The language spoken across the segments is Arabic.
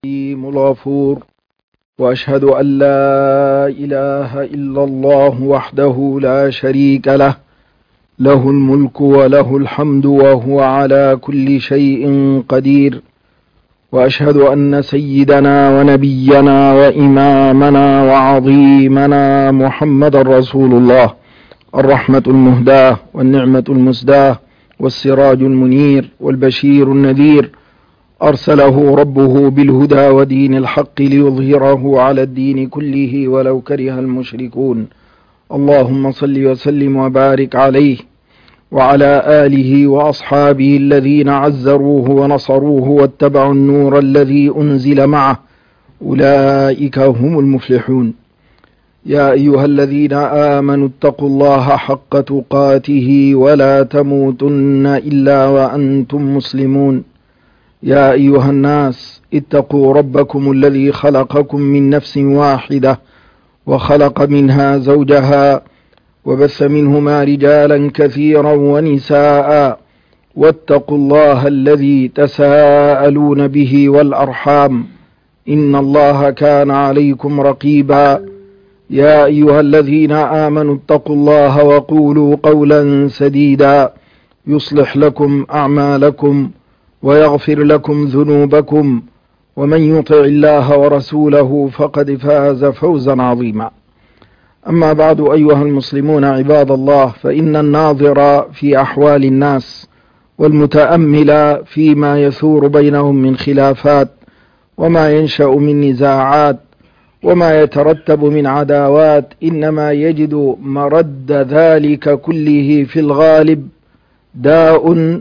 الغفور، وأشهد أن لا إله إلا الله وحده لا شريك له، له الملك وله الحمد وهو على كل شيء قدير. وأشهد أن سيدنا ونبينا وإمامنا وعظيمنا محمد رسول الله، الرحمة المهداة والنعمة المسداة والسراج المنير والبشير النذير، أرسله ربه بالهدى ودين الحق ليظهره على الدين كله ولو كره المشركون. اللهم صل وسلم وبارك عليه وعلى آله وأصحابه الذين عزروه ونصروه واتبعوا النور الذي أنزل معه، أولئك هم المفلحون. يا أيها الذين آمنوا اتقوا الله حق تقاته ولا تموتن إلا وأنتم مسلمون. يا أيها الناس اتقوا ربكم الذي خلقكم من نفس واحدة وخلق منها زوجها وبث منهما رجالا كثيرا ونساء، واتقوا الله الذي تساءلون به والأرحام، إن الله كان عليكم رقيبا. يا أيها الذين آمنوا اتقوا الله وقولوا قولا سديدا يصلح لكم أعمالكم ويغفر لكم ذنوبكم، ومن يطع الله ورسوله فقد فاز فوزا عظيما. أما بعد، أيها المسلمون عباد الله، فإن الناظر في أحوال الناس والمتأمل فيما يثور بينهم من خلافات وما ينشأ من نزاعات وما يترتب من عداوات إنما يجد مرد ذلك كله في الغالب داء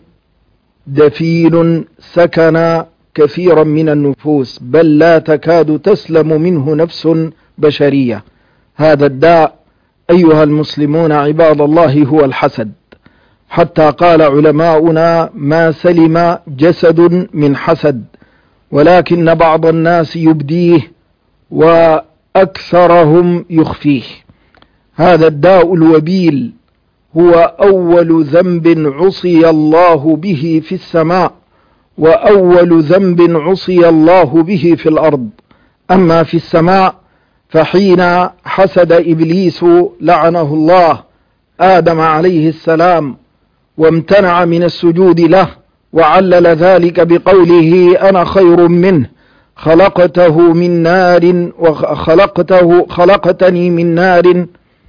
دفين سكن كثيرا من النفوس، بل لا تكاد تسلم منه نفس بشرية. هذا الداء أيها المسلمون عباد الله هو الحسد، حتى قال علماؤنا: ما سلم جسد من حسد، ولكن بعض الناس يبديه وأكثرهم يخفيه. هذا الداء الوبيل هو أول ذنب عصي الله به في السماء، وأول ذنب عصي الله به في الأرض. أما في السماء فحين حسد إبليس لعنه الله آدم عليه السلام وامتنع من السجود له، وعلل ذلك بقوله: أنا خير منه، خلقته من نار خلقتني من نار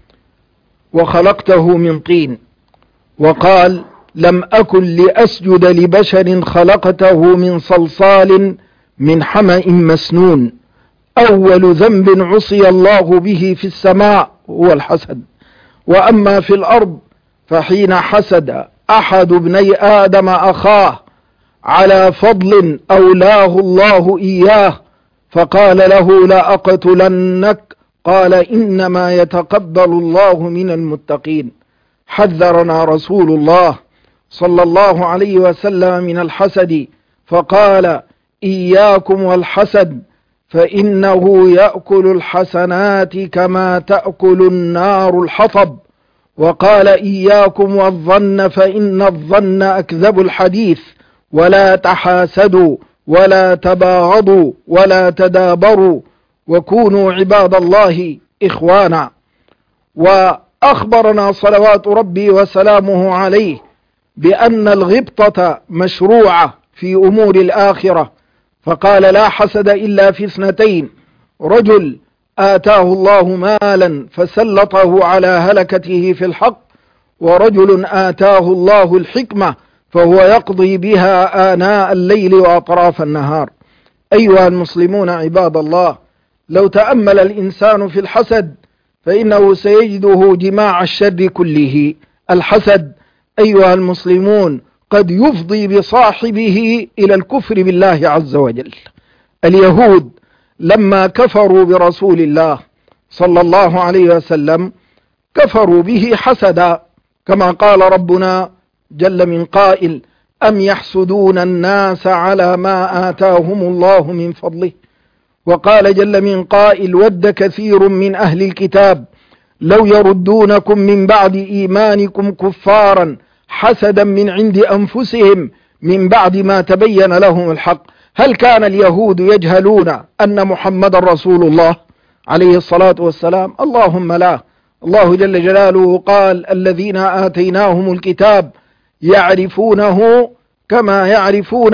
وخلقته من طين، وقال: لم أكن لأسجد لبشر خلقته من صلصال من حمأ مسنون. أول ذنب عصي الله به في السماء هو الحسد. وأما في الأرض فحين حسد أحد ابني آدم أخاه على فضل أولاه الله إياه فقال له: لأقتلنك، قال: إنما يتقبل الله من المتقين. حذرنا رسول الله صلى الله عليه وسلم من الحسد، فقال: إياكم والحسد، فإنه يأكل الحسنات كما تأكل النار الحطب. وقال: إياكم والظن، فإن الظن أكذب الحديث، ولا تحاسدوا ولا تباغضوا ولا تدابروا، وكونوا عباد الله إخوانا. وأخبرنا صلوات ربي وسلامه عليه بأن الغبطة مشروعة في أمور الآخرة، فقال: لا حسد إلا في اثنتين: رجل آتاه الله مالا فسلطه على هلكته في الحق، ورجل آتاه الله الحكمة فهو يقضي بها آناء الليل وأطراف النهار. أيها المسلمون عباد الله، لو تأمل الإنسان في الحسد فإنه سيجده جماع الشر كله. الحسد أيها المسلمون قد يفضي بصاحبه إلى الكفر بالله عز وجل. اليهود لما كفروا برسول الله صلى الله عليه وسلم كفروا به حسدا، كما قال ربنا جل من قائل: أم يحسدون الناس على ما آتاهم الله من فضله. وقال جل من قائل: ود كثير من أهل الكتاب لو يردونكم من بعد إيمانكم كفارا حسدا من عند أنفسهم من بعد ما تبين لهم الحق هل كان اليهود يجهلون أن محمد رسول الله عليه الصلاة والسلام؟ اللهم لا. الله جل جلاله قال: الذين آتيناهم الكتاب يعرفونه كما يعرفون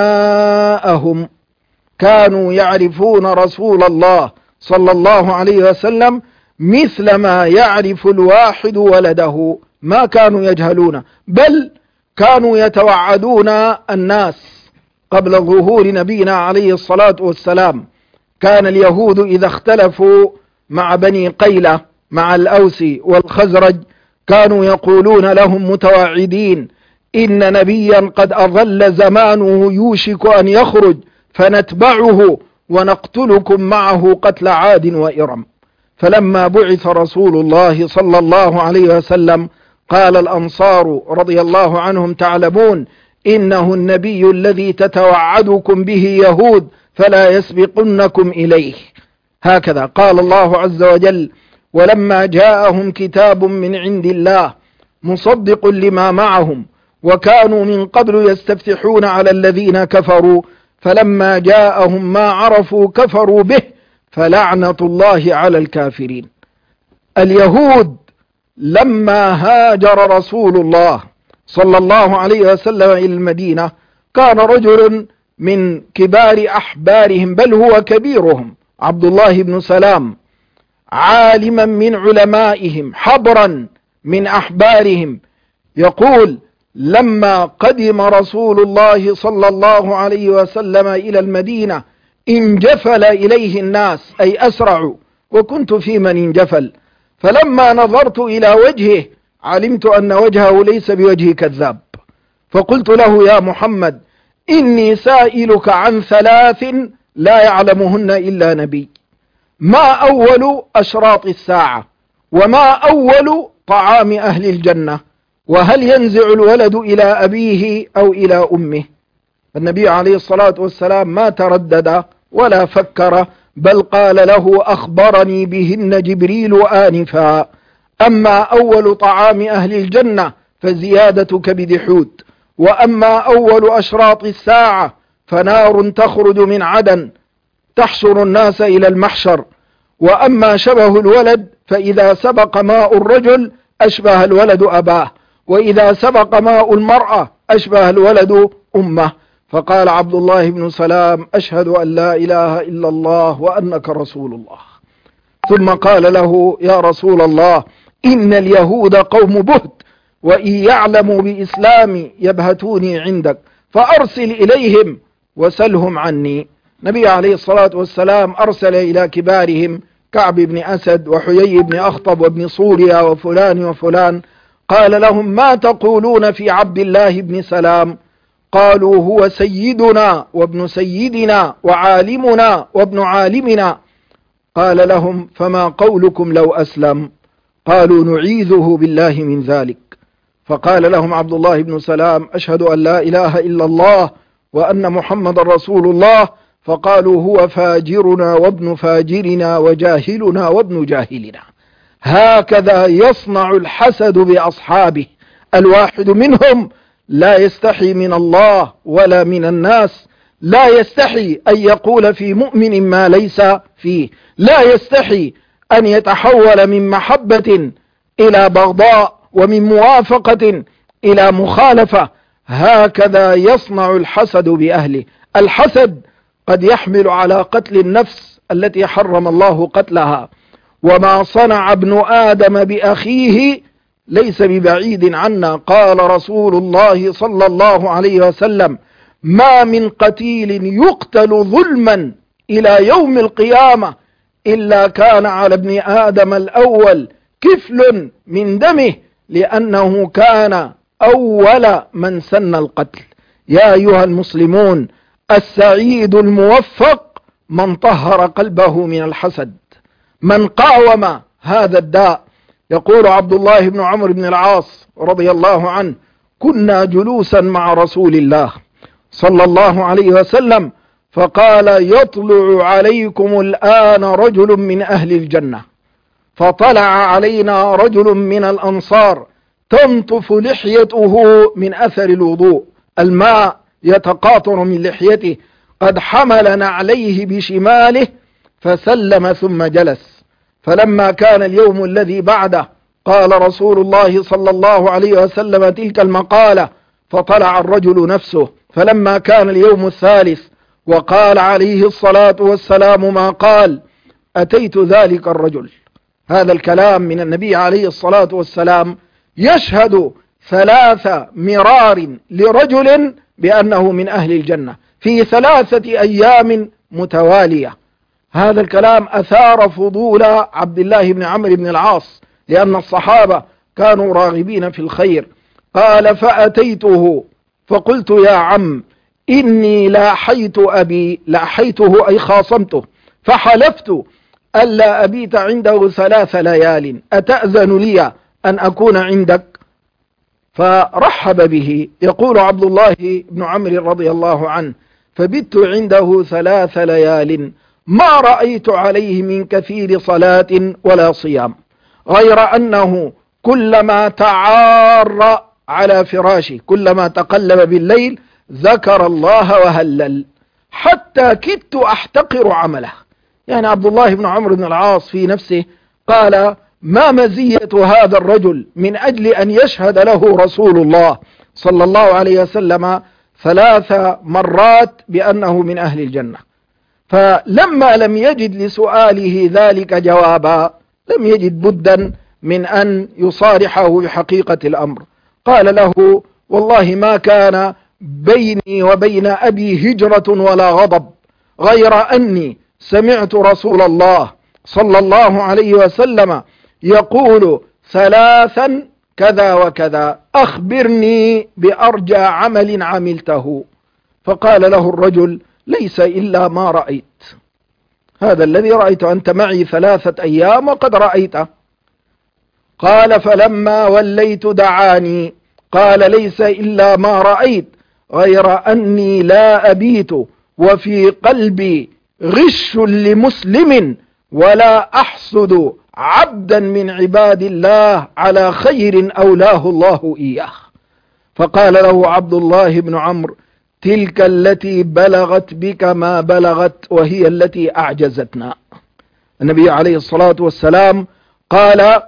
أبناءهم. كانوا يعرفون رسول الله صلى الله عليه وسلم مثل ما يعرف الواحد ولده، ما كانوا يجهلون، بل كانوا يتوعدون الناس قبل ظهور نبينا عليه الصلاة والسلام. كان اليهود إذا اختلفوا مع بني قيلة مع الأوس والخزرج كانوا يقولون لهم متوعدين: إن نبيا قد أظل زمانه يوشك أن يخرج فنتبعه ونقتلكم معه قتل عاد وإرم. فلما بعث رسول الله صلى الله عليه وسلم قال الأنصار رضي الله عنهم: تعلمون إنه النبي الذي تتوعدكم به يهود فلا يسبقنكم إليه. هكذا قال الله عز وجل: ولما جاءهم كتاب من عند الله مصدق لما معهم وكانوا من قبل يستفتحون على الذين كفروا فلما جاءهم ما عرفوا كفروا به فلعنة الله على الكافرين. اليهود لما هاجر رسول الله صلى الله عليه وسلم إلى المدينة كان رجل من كبار أحبارهم بل هو كبيرهم عبد الله بن سلام، عالما من علمائهم حبرا من أحبارهم، يقول: لما قدم رسول الله صلى الله عليه وسلم إلى المدينة انجفل إليه الناس، أي أسرعوا، وكنت في من انجفل، فلما نظرت إلى وجهه علمت أن وجهه ليس بوجه كذاب، فقلت له: يا محمد إني سائلك عن 3 لا يعلمهن إلا نبي: ما أول أشراط الساعة؟ وما أول طعام أهل الجنة؟ وهل ينزع الولد إلى أبيه أو إلى أمه؟ النبي عليه الصلاة والسلام ما تردد ولا فكر، بل قال له: أخبرني بهن جبريل آنفا. أما أول طعام أهل الجنة فزيادة كبد حوت، وأما أول أشراط الساعة فنار تخرج من عدن تحشر الناس إلى المحشر، وأما شبه الولد فإذا سبق ماء الرجل أشبه الولد أباه، وإذا سبق ماء المرأة أشبه الولد أمه. فقال عبد الله بن سلام: أشهد أن لا إله إلا الله وأنك رسول الله. ثم قال له: يا رسول الله إن اليهود قوم بهت، وإن يعلموا بإسلامي يبهتوني عندك، فأرسل إليهم وسلهم عني. النبي عليه الصلاة والسلام أرسل إلى كبارهم كعب بن أسد وحيي بن أخطب وابن صوريا وفلان وفلان، قال لهم: ما تقولون في عبد الله بن سلام؟ قالوا: هو سيدنا وابن سيدنا وعالمنا وابن عالمنا. قال لهم: فما قولكم لو أسلم؟ قالوا: نعيذه بالله من ذلك. فقال لهم عبد الله بن سلام: أشهد أن لا إله إلا الله وأن محمد رسول الله. فقالوا: هو فاجرنا وابن فاجرنا وجاهلنا وابن جاهلنا. هكذا يصنع الحسد بأصحابه، الواحد منهم لا يستحي من الله ولا من الناس، لا يستحي أن يقول في مؤمن ما ليس فيه، لا يستحي أن يتحول من محبة إلى بغضاء ومن موافقة إلى مخالفة. هكذا يصنع الحسد بأهله. الحسد قد يحمل على قتل النفس التي حرم الله قتلها، وما صنع ابن آدم بأخيه ليس ببعيد عنا. قال رسول الله صلى الله عليه وسلم: ما من قتيل يقتل ظلما إلى يوم القيامة إلا كان على ابن آدم الأول كفل من دمه، لأنه كان أول من سن القتل. يا أيها المسلمون، السعيد الموفق من طهر قلبه من الحسد، من قاوم هذا الداء. يقول عبد الله بن عمرو بن العاص رضي الله عنه: كنا جلوسا مع رسول الله صلى الله عليه وسلم فقال: يطلع عليكم الآن رجل من أهل الجنة. فطلع علينا رجل من الأنصار تنطف لحيته من أثر الوضوء، الماء يتقاطر من لحيته. قد حمل نعليه بشماله فسلم ثم جلس. فلما كان اليوم الذي بعده قال رسول الله صلى الله عليه وسلم تلك المقالة، فطلع الرجل نفسه. فلما كان اليوم الثالث وقال عليه الصلاة والسلام ما قال، أتيت ذلك الرجل. هذا الكلام من النبي عليه الصلاة والسلام يشهد 3 مرار لرجل بأنه من أهل الجنة في 3 أيام متوالية. هذا الكلام أثار فضول عبد الله بن عمرو بن العاص، لأن الصحابة كانوا راغبين في الخير. قال فأتيته فقلت يا عم إني لاحيت أبي، لاحيته أي خاصمته، فحلفت ألا أبيت عنده 3 ليال، أتأذن لي أن أكون عندك؟ فرحب به. يقول عبد الله بن عمرو رضي الله عنه فبت عنده 3 ليال ما رأيت عليه من كثير صلاة ولا صيام، غير أنه كلما تعار على فراشه، كلما تقلب بالليل ذكر الله وهلل، حتى كدت أحتقر عمله. يعني عبد الله بن عمرو بن العاص في نفسه قال ما مزية هذا الرجل من أجل أن يشهد له رسول الله صلى الله عليه وسلم 3 مرات بأنه من أهل الجنة. فلما لم يجد لسؤاله ذلك جوابا لم يجد بدا من أن يصارحه بحقيقة الأمر. قال له والله ما كان بيني وبين أبي هجرة ولا غضب، غير أني سمعت رسول الله صلى الله عليه وسلم يقول 3 كذا وكذا، أخبرني بأرجى عمل عملته. فقال له الرجل ليس إلا ما رأيت، هذا الذي رأيت، أنت معي 3 أيام وقد رأيته. قال فلما وليت دعاني، قال ليس إلا ما رأيت، غير أني لا أبيت وفي قلبي غش لمسلم ولا أحسد عبدا من عباد الله على خير أولاه الله إياه. فقال له عبد الله بن عمرو تلك التي بلغت بك ما بلغت وهي التي أعجزتنا. النبي عليه الصلاة والسلام قال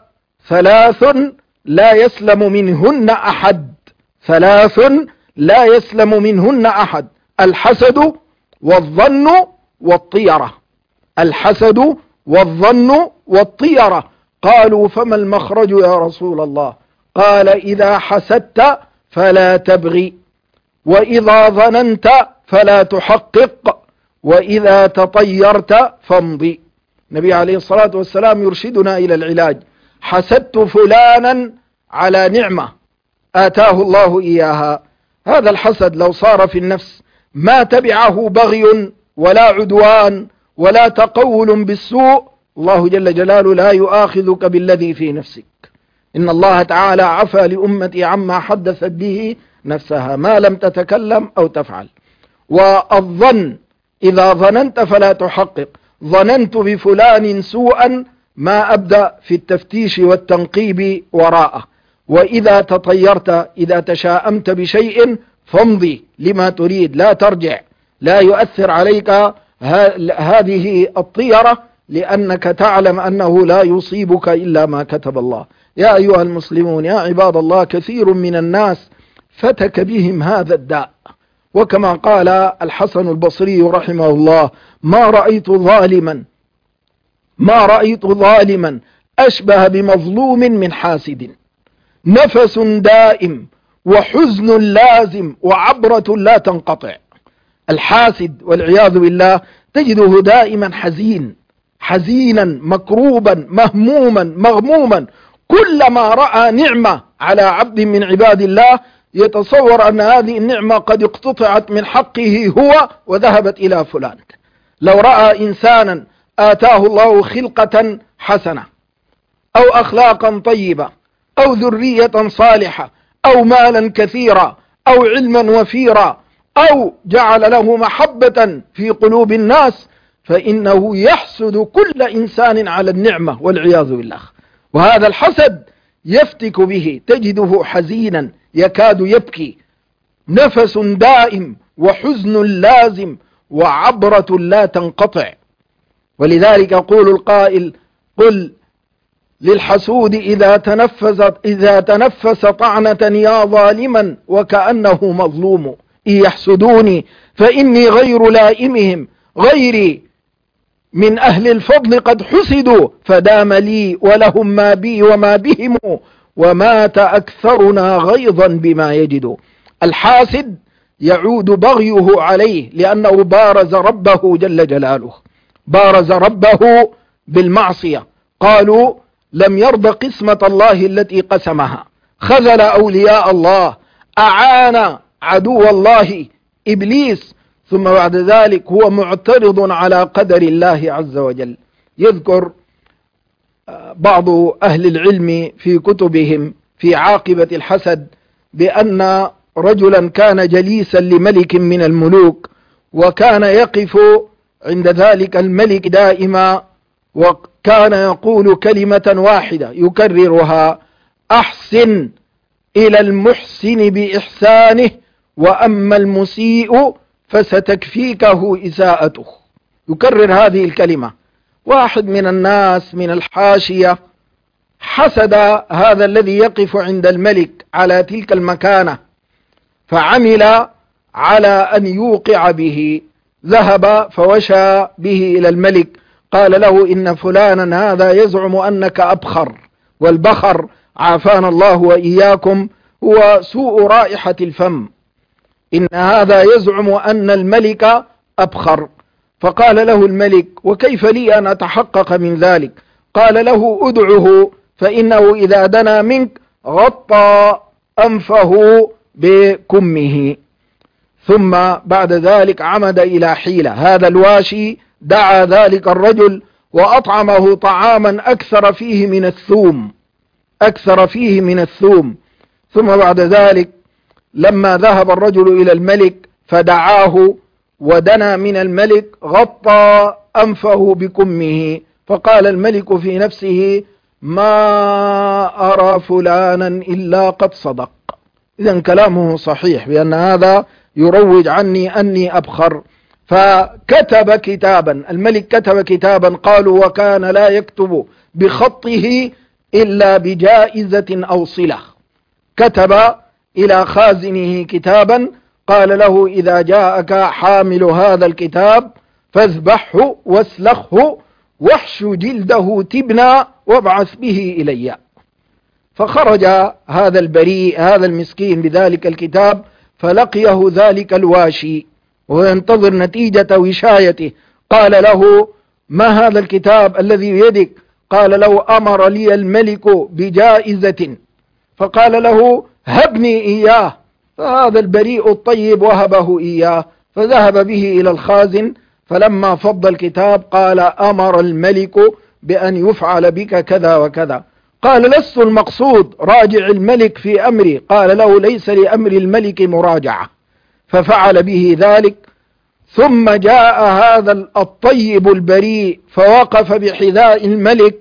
3 لا يسلم منهن أحد، 3 لا يسلم منهن أحد: الحسد والظن والطيرة، الحسد والظن والطيرة. قالوا فما المخرج يا رسول الله؟ قال إذا حسدت فلا تبغي، وإذا ظننت فلا تحقق، وإذا تطيرت فامضي. النبي عليه الصلاة والسلام يرشدنا إلى العلاج. حسدت فلانا على نعمة آتاه الله إياها، هذا الحسد لو صار في النفس ما تبعه بغي ولا عدوان ولا تقول بالسوء، الله جل جلاله لا يؤاخذك بالذي في نفسك. إن الله تعالى عفى لأمتي عما حدثت به نفسها ما لم تتكلم أو تفعل. والظن إذا ظننت فلا تحقق، ظننت بفلان سوءا ما أبدأ في التفتيش والتنقيب وراءه. وإذا تطيرت، إذا تشاءمت بشيء فامضي لما تريد، لا ترجع، لا يؤثر عليك هذه الطيرة، لأنك تعلم أنه لا يصيبك إلا ما كتب الله. يا أيها المسلمون، يا عباد الله، كثير من الناس فتك بهم هذا الداء، وكما قال الحسن البصري رحمه الله ما رأيت ظالما أشبه بمظلوم من حاسد، نفس دائم وحزن لازم وعبرة لا تنقطع. الحاسد والعياذ بالله تجده دائما حزينا مكروبا مهموما مغموما، كلما رأى نعمة على عبد من عباد الله يتصور أن هذه النعمة قد اقتطعت من حقه هو وذهبت إلى فلان. لو رأى إنسانا آتاه الله خلقة حسنة أو أخلاقا طيبة أو ذرية صالحة أو مالا كثيرا أو علما وفيرا أو جعل له محبة في قلوب الناس، فإنه يحسد كل إنسان على النعمة والعياذ بالله. وهذا الحسد يفتك به، تجده حزينا يكاد يبكي، نفس دائم وحزن لازم وعبرة لا تنقطع. ولذلك يقول القائل: قل للحسود إذا تنفس طعنة يا ظالما وكأنه مظلوم، إن يحسدوني فإني غير لائمهم، غيري من أهل الفضل قد حسدوا، فدام لي ولهم ما بي وما بهم، ومات أكثرنا غيظا بما يجد. الحاسد يعود بغيه عليه لأنه بارز ربه جل جلاله، بارز ربه بالمعصية. قالوا: لم يرض قسمة الله التي قسمها، خذل أولياء الله، أعان عدو الله إبليس، ثم بعد ذلك هو معترض على قدر الله عز وجل. يذكر بعض أهل العلم في كتبهم في عاقبة الحسد بأن رجلا كان جليسا لملك من الملوك، وكان يقف عند ذلك الملك دائما، وكان يقول كلمة واحدة يكررها: أحسن إلى المحسن بإحسانه، وأما المسيء فستكفيكه إساءته. يكرر هذه الكلمة. واحد من الناس من الحاشية حسد هذا الذي يقف عند الملك على تلك المكانة، فعمل على أن يوقع به، ذهب فوشى به إلى الملك، قال له: إن فلانا هذا يزعم أنك أبخر، والبخر عافانا الله وإياكم هو سوء رائحة الفم، إن هذا يزعم أن الملك أبخر. فقال له الملك: وكيف لي أن أتحقق من ذلك؟ قال له: أدعه، فإنه إذا دنا منك غطى أنفه بكمه. ثم بعد ذلك عمد إلى حيلة. هذا الواشي دعا ذلك الرجل وأطعمه طعاما أكثر فيه من الثوم، أكثر فيه من الثوم. ثم بعد ذلك لما ذهب الرجل إلى الملك فدعاه ودنا من الملك غطى أنفه بكمه، فقال الملك في نفسه: ما أرى فلانا إلا قد صدق. إذن كلامه صحيح بأن هذا يروج عني أني أبخر. فكتب كتابا، الملك كتب كتابا، قالوا: وكان لا يكتب بخطه إلا بجائزة أو صلة. كتب إلى خازنه كتابا قال له: إذا جاءك حامل هذا الكتاب فاذبحه واسلخه واحش جلده تبنا وابعث به إلي. فخرج هذا البريء هذا المسكين بذلك الكتاب، فلقيه ذلك الواشي وهو ينتظر نتيجة وشايته. قال له: ما هذا الكتاب الذي بيدك؟ قال له: أمر لي الملك بجائزة. فقال له: هبني إياه. فهذا البريء الطيب وهبه إياه، فذهب به إلى الخازن، فلما فض الكتاب قال: أمر الملك بأن يفعل بك كذا وكذا. قال: لست المقصود، راجع الملك في أمري. قال له: ليس لأمر الملك مراجعة. ففعل به ذلك. ثم جاء هذا الطيب البريء فوقف بحذاء الملك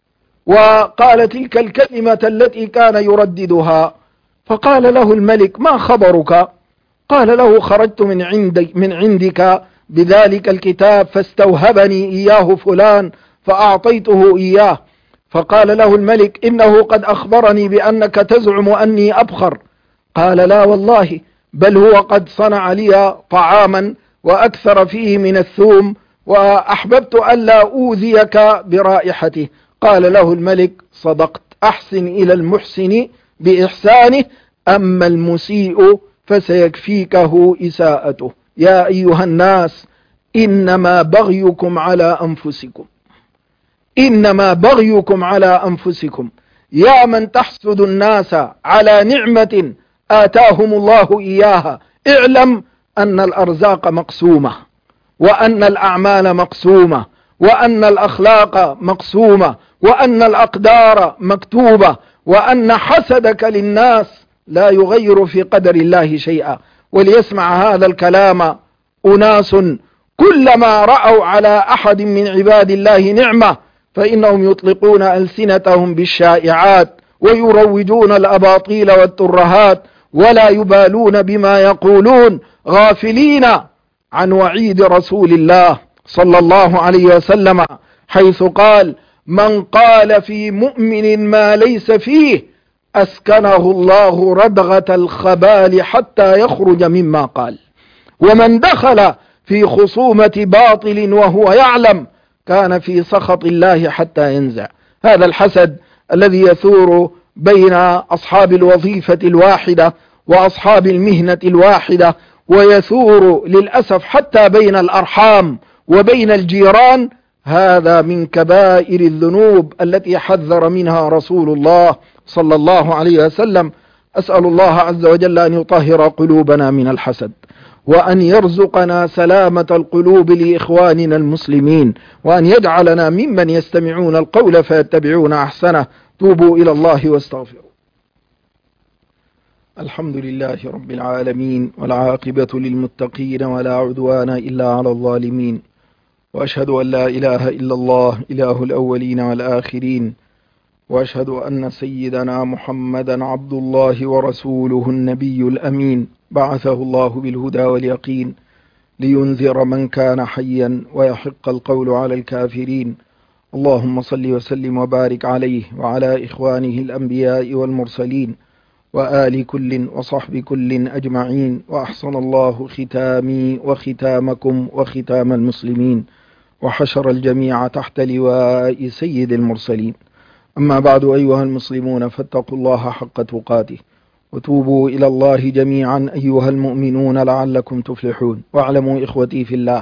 وقال تلك الكلمة التي كان يرددها. فقال له الملك: ما خبرك؟ قال له: خرجت من عندك بذلك الكتاب فاستوهبني إياه فلان فأعطيته إياه. فقال له الملك: إنه قد أخبرني بأنك تزعم أني أبخر. قال: لا والله، بل هو قد صنع لي طعاما وأكثر فيه من الثوم، وأحببت ألا أوذيك برائحته. قال له الملك: صدقت، أحسن إلى المحسن بإحسانه، أما المسيء فسيكفيكه إساءته. يا أيها الناس، إنما بغيكم على أنفسكم، إنما بغيكم على أنفسكم. يا من تحسد الناس على نعمة آتاهم الله إياها، اعلم أن الأرزاق مقسومة، وأن الأعمال مقسومة، وأن الأخلاق مقسومة، وأن الأقدار مكتوبة، وأن حسدك للناس لا يغير في قدر الله شيئا. وليسمع هذا الكلام أناس كلما رأوا على أحد من عباد الله نعمة فإنهم يطلقون ألسنتهم بالشائعات ويروجون الأباطيل والترهات، ولا يبالون بما يقولون، غافلين عن وعيد رسول الله صلى الله عليه وسلم، حيث قال: من قال في مؤمن ما ليس فيه أسكنه الله ردغة الخبال حتى يخرج مما قال. ومن دخل في خصومة باطل وهو يعلم كان في سخط الله حتى ينزع. هذا الحسد الذي يثور بين أصحاب الوظيفة الواحدة وأصحاب المهنة الواحدة، ويثور للأسف حتى بين الأرحام وبين الجيران، هذا من كبائر الذنوب التي حذر منها رسول الله صلى الله عليه وسلم. أسأل الله عز وجل أن يطهر قلوبنا من الحسد، وأن يرزقنا سلامة القلوب لإخواننا المسلمين، وأن يجعلنا ممن يستمعون القول فيتبعون أحسنه. توبوا إلى الله واستغفروا. الحمد لله رب العالمين، والعاقبة للمتقين، ولا عدوان إلا على الظالمين، وأشهد أن لا إله إلا الله إله الأولين والآخرين، وأشهد أن سيدنا محمدا عبد الله ورسوله النبي الأمين، بعثه الله بالهدى واليقين لينذر من كان حيا ويحق القول على الكافرين. اللهم صل وسلم وبارك عليه وعلى إخوانه الأنبياء والمرسلين وآل كل وصحب كل أجمعين. وأحسن الله ختامي وختامكم وختام المسلمين، وحشر الجميع تحت لواء سيد المرسلين. أما بعد، أيها المسلمون، فاتقوا الله حق تقاته، وتوبوا إلى الله جميعا أيها المؤمنون لعلكم تفلحون. واعلموا إخوتي في الله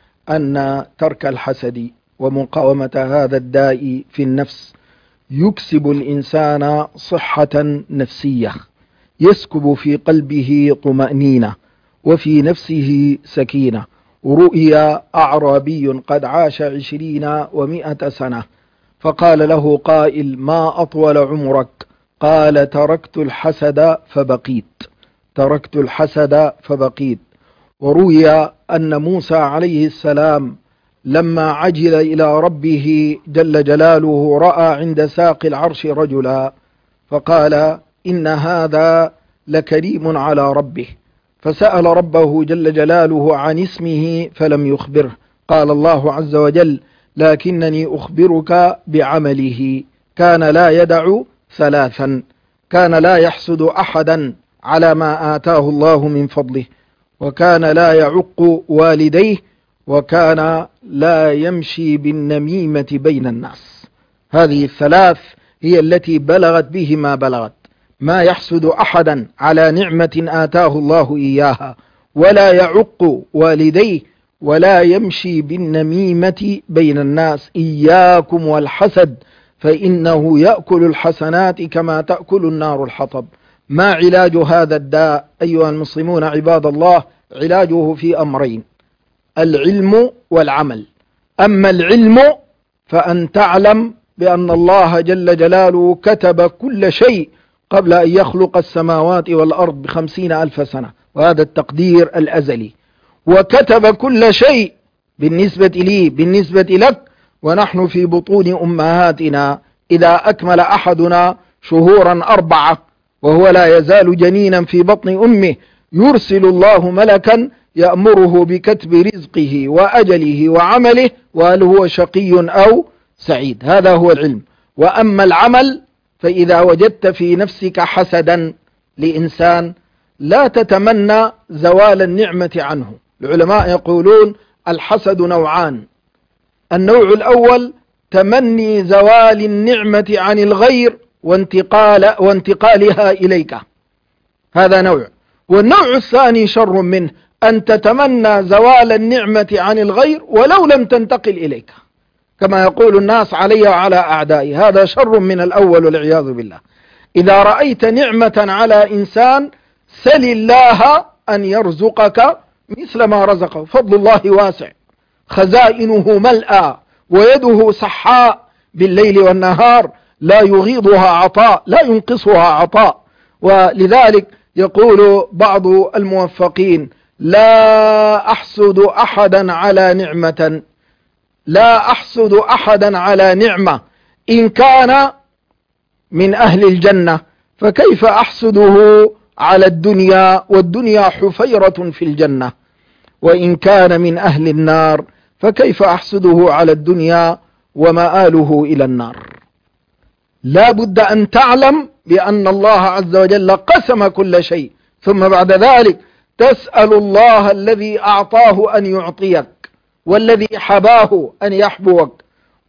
أن ترك الحسد ومقاومة هذا الداء في النفس يكسب الإنسان صحة نفسية، يسكب في قلبه طمأنينة وفي نفسه سكينة. رؤيا أعرابي قد عاش 20 و100 سنة، فقال له قائل: ما أطول عمرك؟ قال: تركت الحسد فبقيت، تركت الحسد فبقيت. وروي أن موسى عليه السلام لما عجل إلى ربه جل جلاله رأى عند ساق العرش رجلا، فقال: إن هذا لكريم على ربه، فسأل ربه جل جلاله عن اسمه فلم يخبره. قال الله عز وجل: لكنني أخبرك بعمله، كان لا يدع ثلاثا، كان لا يحسد أحدا على ما آتاه الله من فضله، وكان لا يعق والديه، وكان لا يمشي بالنميمة بين الناس. هذه الثلاث هي التي بلغت به ما بلغت، ما يحسد أحدا على نعمة آتاه الله إياها، ولا يعق والديه، ولا يمشي بالنميمة بين الناس. إياكم والحسد فإنه يأكل الحسنات كما تأكل النار الحطب. ما علاج هذا الداء أيها المسلمون عباد الله؟ علاجه في أمرين: العلم والعمل. أما العلم فأن تعلم بأن الله جل جلاله كتب كل شيء قبل أن يخلق السماوات والأرض ب50,000 سنة، وهذا التقدير الأزلي، وكتب كل شيء بالنسبة لي بالنسبة لك ونحن في بطون أمهاتنا. إذا أكمل أحدنا شهورا 4 وهو لا يزال جنينا في بطن أمه، يرسل الله ملكا يأمره بكتب رزقه وأجله وعمله، وهل هو شقي أو سعيد. هذا هو العلم. وأما العمل فإذا وجدت في نفسك حسدا لإنسان لا تتمنى زوال النعمة عنه. العلماء يقولون الحسد نوعان: النوع الأول تمني زوال النعمة عن الغير وانتقالها إليك، هذا نوع. والنوع الثاني شر منه، أن تتمنى زوال النعمة عن الغير ولو لم تنتقل إليك، كما يقول الناس علي وعلى أعدائي. هذا شر من الأول والعياذ بالله. إذا رأيت نعمة على إنسان سل الله أن يرزقك مثل ما رزقه، فضل الله واسع، خزائنه ملأى، ويده سحاء بالليل والنهار، لا يغيضها عطاء، لا ينقصها عطاء. ولذلك يقول بعض الموفقين: لا أحسد أحدا على نعمة، لا أحسد أحدا على نعمة إن كان من أهل الجنة، فكيف أحسده على الدنيا والدنيا حفيرة في الجنة. وإن كان من أهل النار فكيف أحسده على الدنيا ومآله إلى النار. لا بد أن تعلم بأن الله عز وجل قسم كل شيء، ثم بعد ذلك تسأل الله الذي أعطاه أن يعطيك، والذي حباه أن يحبوك،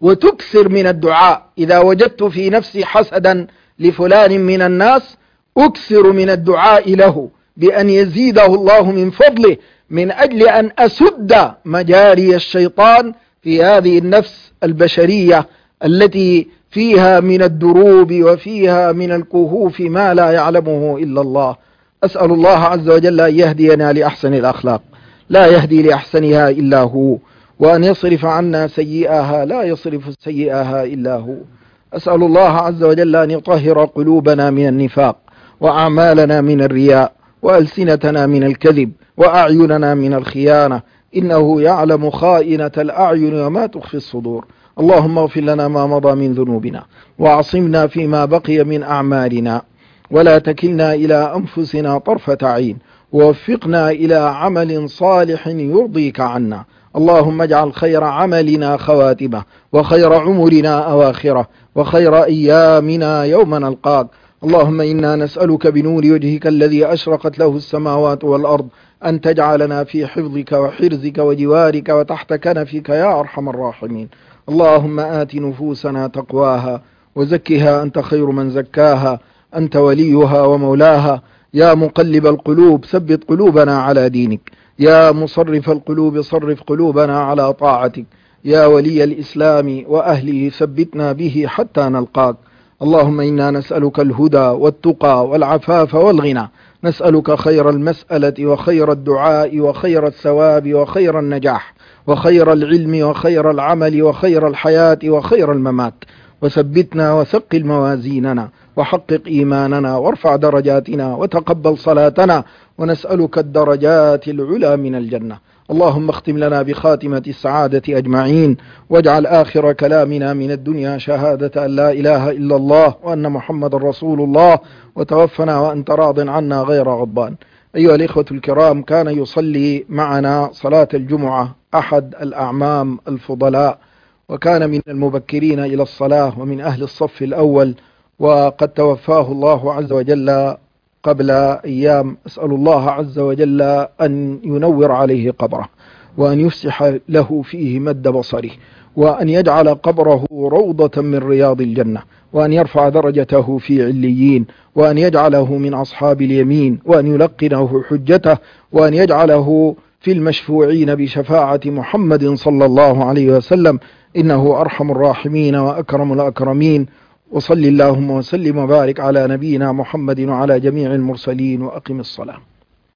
وتكثر من الدعاء. إذا وجدت في نفسي حسدا لفلان من الناس أكثر من الدعاء له بأن يزيده الله من فضله، من أجل أن أسد مجاري الشيطان في هذه النفس البشرية التي فيها من الدروب وفيها من الكهوف ما لا يعلمه إلا الله. أسأل الله عز وجل أن يهدينا لأحسن الأخلاق، لا يهدي لأحسنها إلا هو، وأن يصرف عنا سيئها، لا يصرف سيئها إلا هو. أسأل الله عز وجل أن يطهر قلوبنا من النفاق، وأعمالنا من الرياء، وألسنتنا من الكذب، وأعيننا من الخيانة، إنه يعلم خائنة الأعين وما تخفي الصدور. اللهم اغفر لنا ما مضى من ذنوبنا، وعصمنا فيما بقي من أعمالنا، ولا تكلنا إلى أنفسنا طرفة عين، ووفقنا إلى عمل صالح يرضيك عنا. اللهم اجعل خير عملنا خواتمه، وخير عمرنا أواخره، وخير أيامنا يوم نلقاك. اللهم إنا نسألك بنور وجهك الذي أشرقت له السماوات والأرض أن تجعلنا في حفظك وحرزك وجوارك وتحت كنفك يا أرحم الراحمين. اللهم آت نفوسنا تقواها، وزكها أنت خير من زكاها، أنت وليها ومولاها. يا مقلب القلوب ثبت قلوبنا على دينك، يا مصرف القلوب صرف قلوبنا على طاعتك، يا ولي الإسلام وأهله ثبتنا به حتى نلقاك. اللهم إنا نسألك الهدى والتقى والعفاف والغنى، نسألك خير المسألة وخير الدعاء وخير الثواب وخير النجاح وخير العلم وخير العمل وخير الحياة وخير الممات. وثبتنا وثقل موازيننا، وحقق إيماننا، وارفع درجاتنا، وتقبل صلاتنا، ونسألك الدرجات العلى من الجنة. اللهم اختم لنا بخاتمة السعادة أجمعين، واجعل آخر كلامنا من الدنيا شهادة أن لا إله إلا الله وأن محمد رسول الله، وتوفنا وأنت راض عنا غير غضبان. أيها الإخوة الكرام، كان يصلي معنا صلاة الجمعة أحد الأعمام الفضلاء، وكان من المبكرين إلى الصلاة ومن أهل الصف الأول، وقد توفاه الله عز وجل قبل أيام. أسأل الله عز وجل أن ينور عليه قبره، وأن يفسح له فيه مد بصره، وأن يجعل قبره روضة من رياض الجنة، وأن يرفع درجته في عليين، وأن يجعله من أصحاب اليمين، وأن يلقنه حجته، وأن يجعله في المشفوعين بشفاعة محمد صلى الله عليه وسلم، إنه أرحم الراحمين وأكرم الأكرمين. وصل اللهم وسلم وبارك على نبينا محمد وعلى جميع المرسلين، وأقم الصلاة.